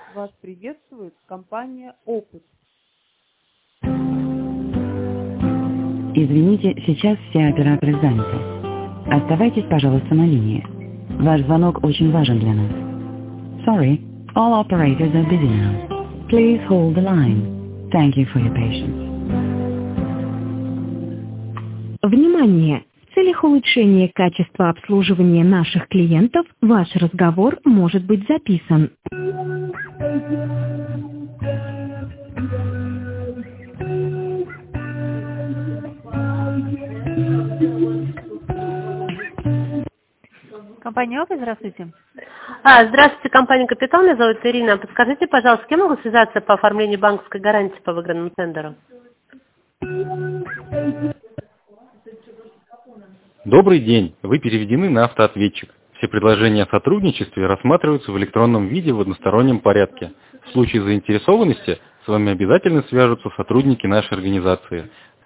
Вас приветствует компания «Опыт». Извините, сейчас все операторы заняты. Оставайтесь, пожалуйста, на линии. Ваш звонок очень важен для нас. Sorry, all operators are busy now. Please hold the line. Thank you for your patience. Внимание! В целях улучшения качества обслуживания наших клиентов ваш разговор может быть записан. Компания «Опыт», здравствуйте. Здравствуйте, компания «Капитал», меня зовут Ирина. Подскажите, пожалуйста, с кем могу связаться по оформлению банковской гарантии по выигранному тендеру? Добрый день. Вы переведены на автоответчик. Все предложения о сотрудничестве рассматриваются в электронном виде в одностороннем порядке. В случае заинтересованности с вами обязательно свяжутся сотрудники нашей организации.